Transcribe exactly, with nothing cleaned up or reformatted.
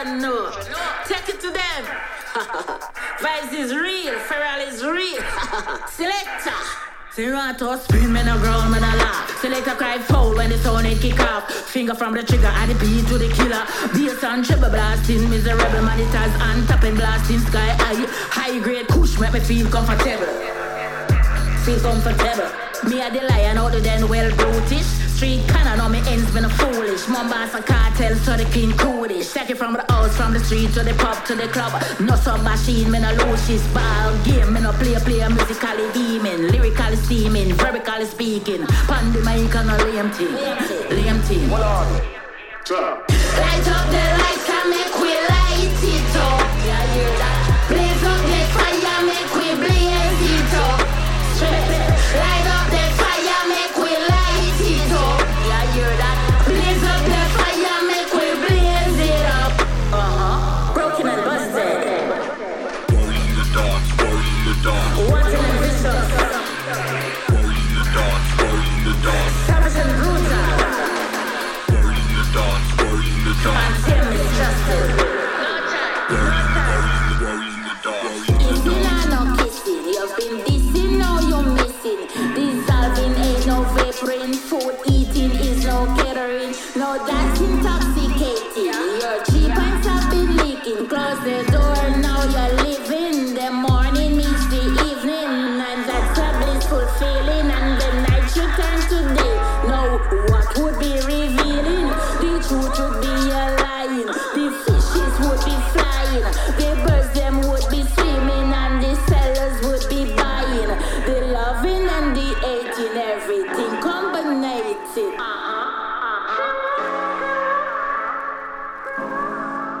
don't know. Take it to them. Vibes is real, Pharrell is real. Selector. Zero to spin, man a ground, man a laugh. Selector cry foul when the sound it kick off. Finger from the trigger and the beat to the killer. Bass and treble blasting, miserable man it has and tapping blasting sky high. High grade kush make me feel comfortable. Feel comfortable. Me a the lion out of them well brutish. Street cannon on me ends been a foolish. Mombasa cartel so the king coolish. Take it from the house, from the street to the pub to the club. No sub machine, me no lose this ball game. Me no play play musically beaming, lyrically steaming, verbally speaking. Pan the mic and a lame thing, lame thing. Hold on. Light up the lights.